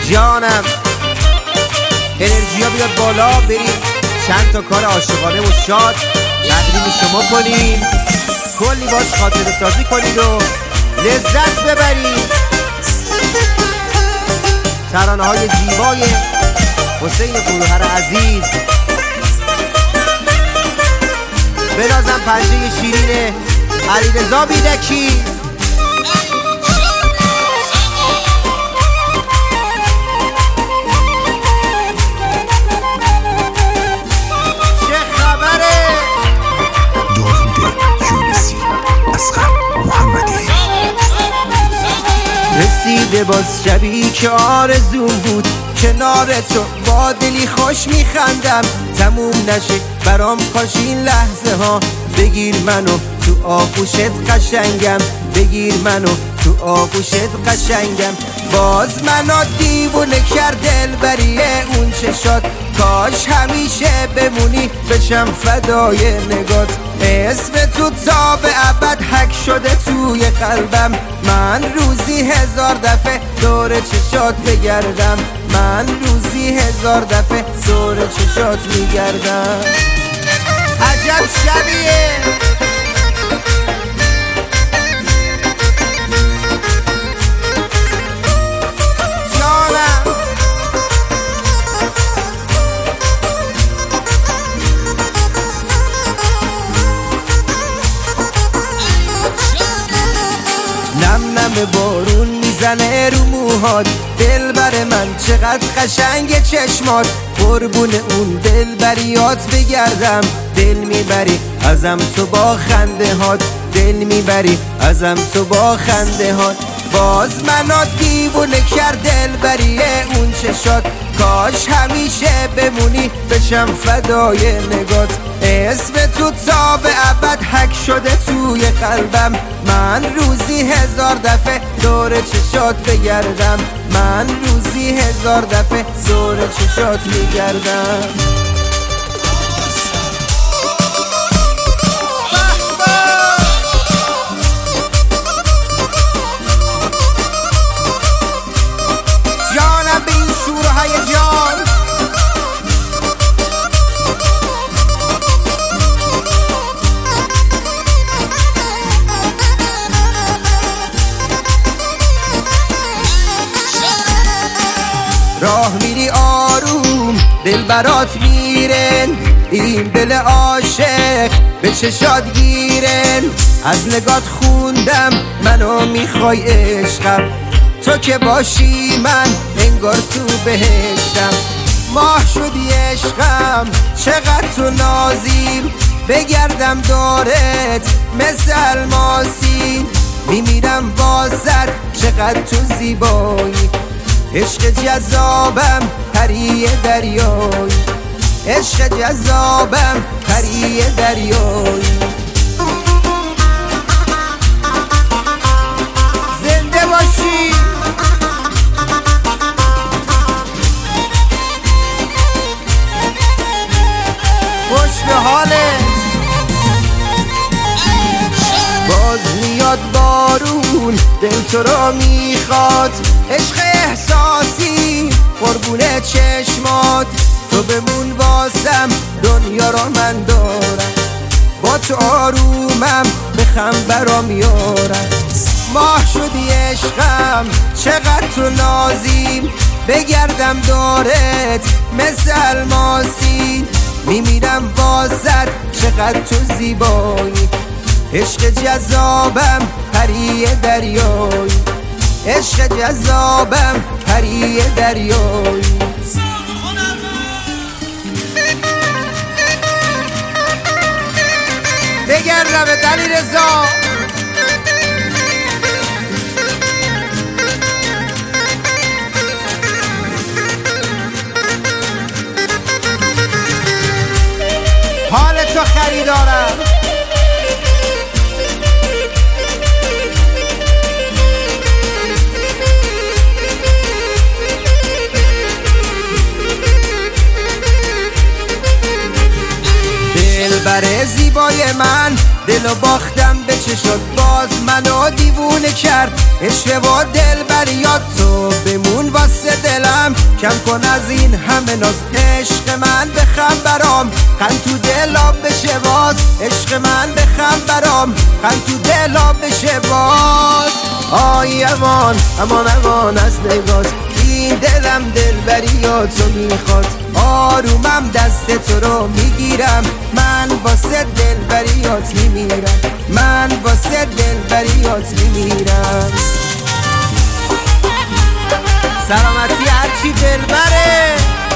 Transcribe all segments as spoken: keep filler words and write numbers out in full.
جانم انرژی ها بیاد بالا، بریم چند تا کار عاشقانه و شاد تقدیم شما کنیم، کلی باش خاطره سازی کنید و لذت ببرید. ترانه های زیبای حسین فروهر عزیز، بنازم پنجه شیرین علیرضا بیدکی. رسیده باز شبی که آرزوم بود کنار تو، با دلی خوش میخندم تموم نشه برام، کاش این لحظه ها بگیر منو تو آغوشت قشنگم، بگیر منو تو آغوشت قشنگم. باز منو دیوونه کرد دلبری اون چشات، کاش همیشه بمونی بشم فدای نگات. اسم تو تا به ابد حک شده توی قلبم، من روزی هزار دفعه دور چشات بگردم، من روزی هزار دفعه دور چشات میگردم. عجب شبیه نم نم بارون میزنه رو موهات، دلبر من چقدر قشنگ چشمات، قربون اون دلبریات بگردم. دل میبری ازم تو با خنده هات، دل میبری ازم تو با خنده هات. باز منو دیوونه کرد دلبری اون چشات، کاش همیشه بمونی بشم فدای نگات. اسم تو تا به ابد حک شده توی قلبم، من روزی هزار دفعه دور چشات بگردم، من روزی هزار دفعه دور چشات میگردم. جانم به این شور و هیجان، راه میری آروم دل برات میرن، این دل عاشق به چشات گیرن. از نگات خوندم منو میخوای عشقم، تو که باشی من انگار تو بهشتم. ماه شدی عشقم چقدر تو نازیم، بگردم دارت مثل الماسی، میمیرم واسط چقدر تو زیبایی. عشق جذابم پری دریایی، عشق جذابم پری دریایی. زنده باشی خوش به حالت. باز میاد بارون دل تو رو میخواد، عشق احساسی قربون چشمات. تو بمون واسم دنیا را من دارم، با تو آرومم بخم برام یارم. ماه شدی عشقم چقدر تو نازیم، بگردم دارت مثل الماسی، میمیرم واسط چقدر تو زیبایی. عشق جذابم پری دریایی، عشق جذابم پری دریایی. بگردم به علیرضا حال تو خریدارم. دلبر زیبای من دلو باختم به چشات، باز منو دیوونه کرد عشق و دل بریاد تو بمون واسه دلم، کم کن از این همه ناز عشق من بخم برام، قند تو دلم بشه باز عشق من بخم برام، قند تو دلم بشه باز. آی امان امان امان از نگاز، این دلم دل بریاد تو میخواد، آرومم دست تو رو میگیرم، من واسه دل بریات میمیرم، من واسه دل بریات میمیرم. سلامتی هرچی دل بره.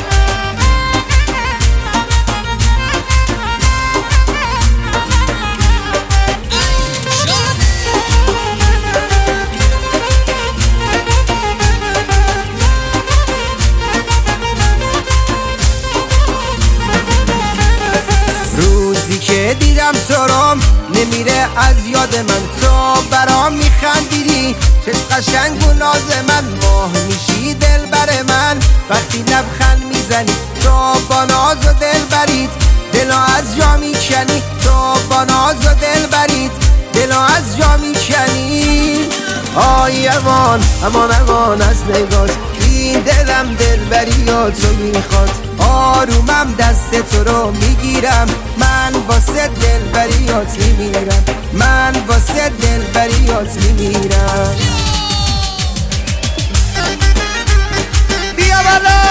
روزی که دیدم سرم نمیره از یاد من، تو برام میخندیدی چه قشنگ و ناز من، ماه میشی دل بر من وقتی لبخند میزنی، تو با ناز و دل برید دلو از جا میکنی، تو با ناز و دل برید دلو از جا میکنی. آی امان امان امان از نگاز، این دلم دل بریات رو میخواد، آرومم دست تو رو میگیرم، من واسه دل بریات میمیرم، من واسه دل بریات میمیرم. بیا بالا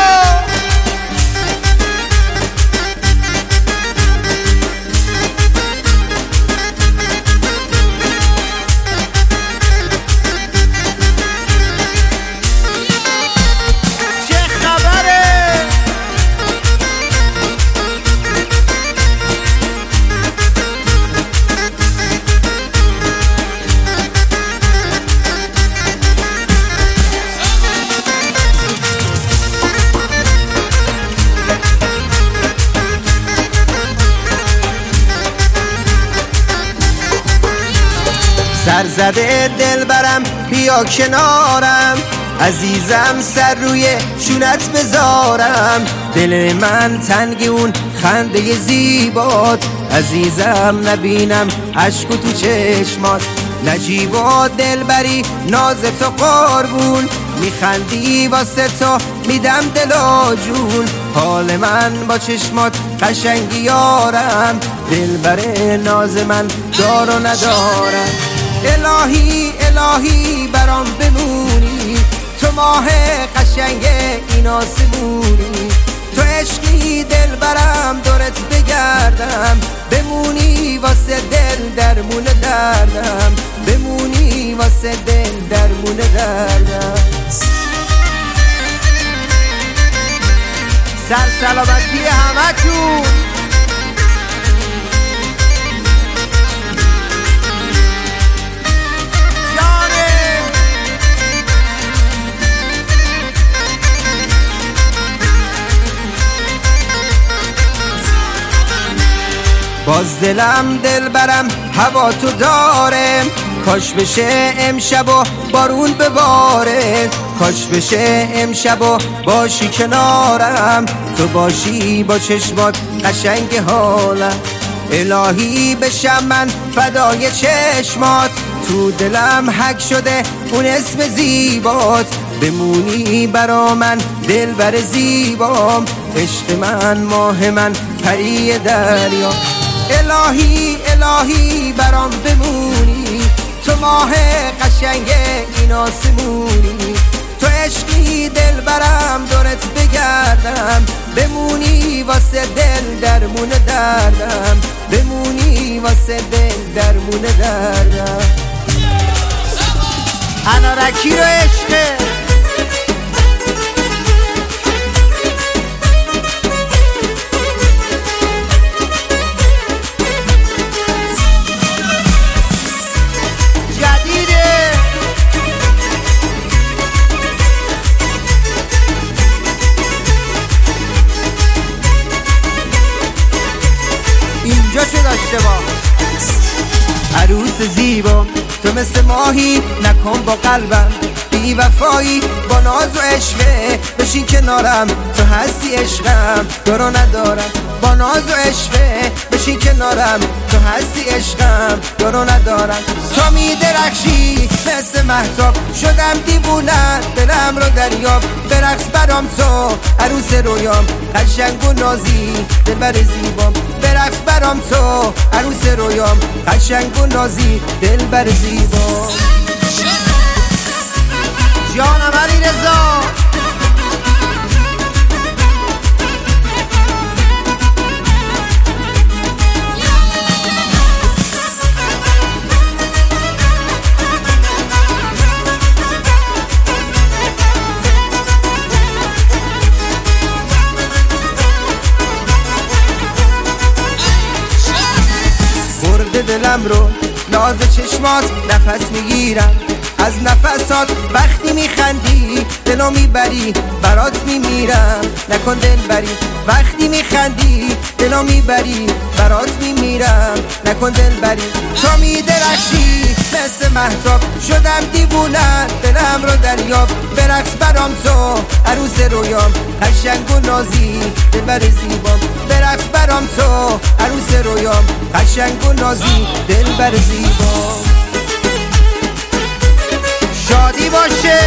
سرزده دل برم بیا کنارم، عزیزم سر روی شونت بذارم، دل من تنگ اون خنده زیبات، عزیزم نبینم عشق تو چشمات، نجیب و دل بری ناز تو قربون، میخندی واسه تو میدم دل و جون، حال من با چشمات قشنگی یارم، دل بر ناز من دار و ندارم. الهی الهی برام بمونی، تو ماه قشنگ این آسمونی، تو عشقی دل برم دورت بگردم، بمونی واسه دل درمون دردم، بمونی واسه دل درمون دردم. سر سلامتی همه تون. باز دلم دل برم هوا تو داره، کاش بشه امشب و بارون بباره، کاش بشه امشب و باشی کنارم، تو باشی با چشمات قشنگ حالم، الهی بشم من فدای چشمات، تو دلم حک شده اون اسم زیبات، بمونی برا من دل بر زیبام، عشق من ماه من پری دریا. الهی الهی برام بمونی، تو ماه قشنگ این آسمونی، تو عشقی دل برم دورت بگردم، بمونی واسه دل درمون دردم، بمونی واسه دل درمون دردم. انارکی رو عشقه اینجا چه داشته با عروس زیبا، تو مثل ماهی نکن با قلبم بی وفایی، با ناز و عشقه بشین کنارم، تو هستی عشقم دارو ندارم، با ناز و عشقه بشین کنارم، تو هستی عشقم یارو ندارم. تو میدرخشی مثل مهتاب، شدم دیوونت دلم رو دریاب. برقص برام تو عروس رویام، قشنگ و نازی دلبر زیبام. برقص برام تو عروس رویام، قشنگ و نازی دلبر زیبام. جانم علیرضا دلم رو ناز چشمات نفس میگیرم، از نفسات وقتی میخندی دلو میبری، برات میمیرم نکن دل بری. وقتی میخندی دلو میبری، برات میمیرم نکن دل بری. تو میدرخشی مثل مهتاب، شدم دیوونت دلم رو دریاب. برقص برام تو عروس رویام، قشنگ و نازی دلبر زیبام. برقص برام تو عروس رویام، قشنگ و نازی دلبر زیبام. شادی باشه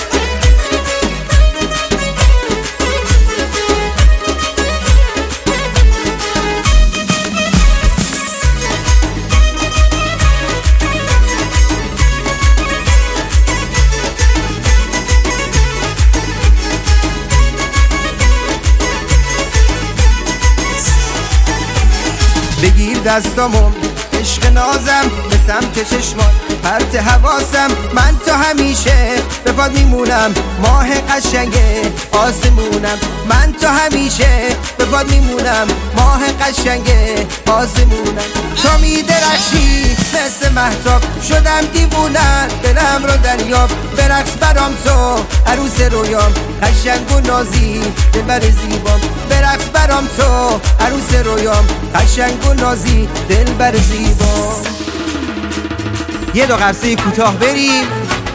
بگیر دستامو عشق نازم به سمت چشمات، پرت حواسم من تو همیشه به پاد میمونم. ماه قشنگ آسمونم، من تو همیشه به پاد میمونم. ماه قشنگ آسمونم. تو میدرخشی مثل مهتاب، شدم دیوونت دلم رو دریاب. برقص برام تو عروس رویام، قشنگ و نازی دلبر زیبام. برقص برام تو عروس رویام، قشنگ و نازی دلبر زیبام. یه دو قرصه کوتاه بریم،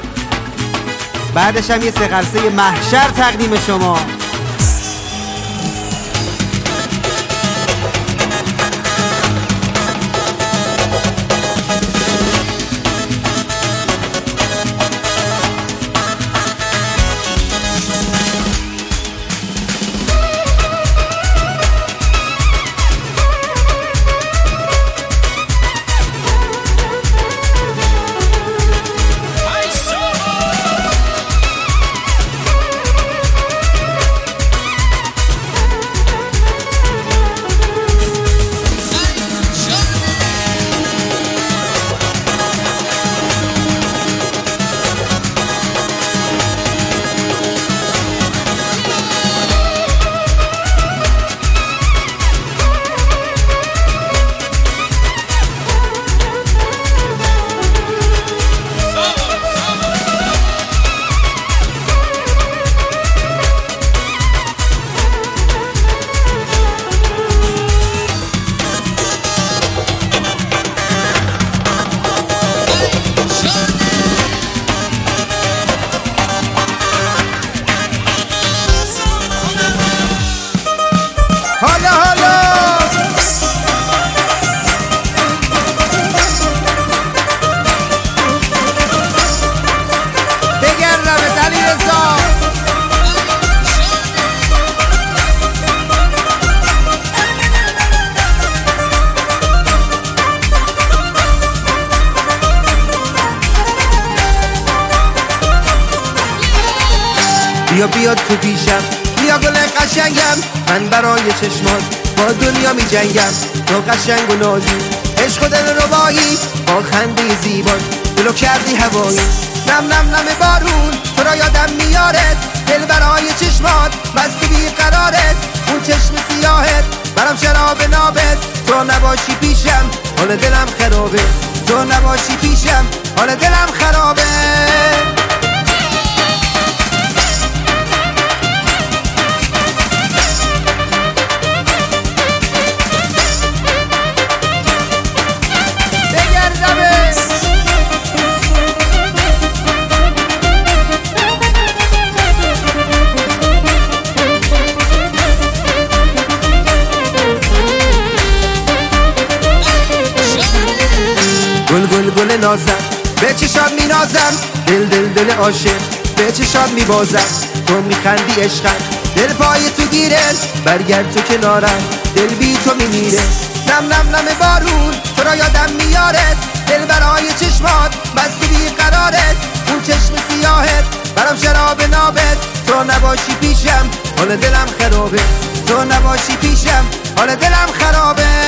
بعدش هم یه سه قرصه محشر تقدیم شما. بیا بیا تو پیشم، بیا گل قشنگم، من برای چشمات با دنیا می جنگم. تو قشنگ و نازی، عشق و دل ربایی، با خنده زیبات دلو کردی هوایی. نم نم نم بارون تو را یادم میارد، دل برای چشمات بستی بی قرارت. اون چشم سیاهت برام شراب نابت، تو نباشی پیشم حال دلم خرابه. تو نباشی پیشم حال دلم خرابه. دل نازم به چشات می نازم، دل دل دل عاشق به چشات می بازم. تو می خندی عشقم، دل پای تو گیره، برگرد تو کنارم، دل بی تو می میره. نم نم نم بارون تو را یادم میارد، دل برای چشمات بس تو بی قرارت، اون چشم سیاهت برام شراب نابت. تو نباشی پیشم حال دلم خرابه، تو نباشی پیشم حال دلم خرابه.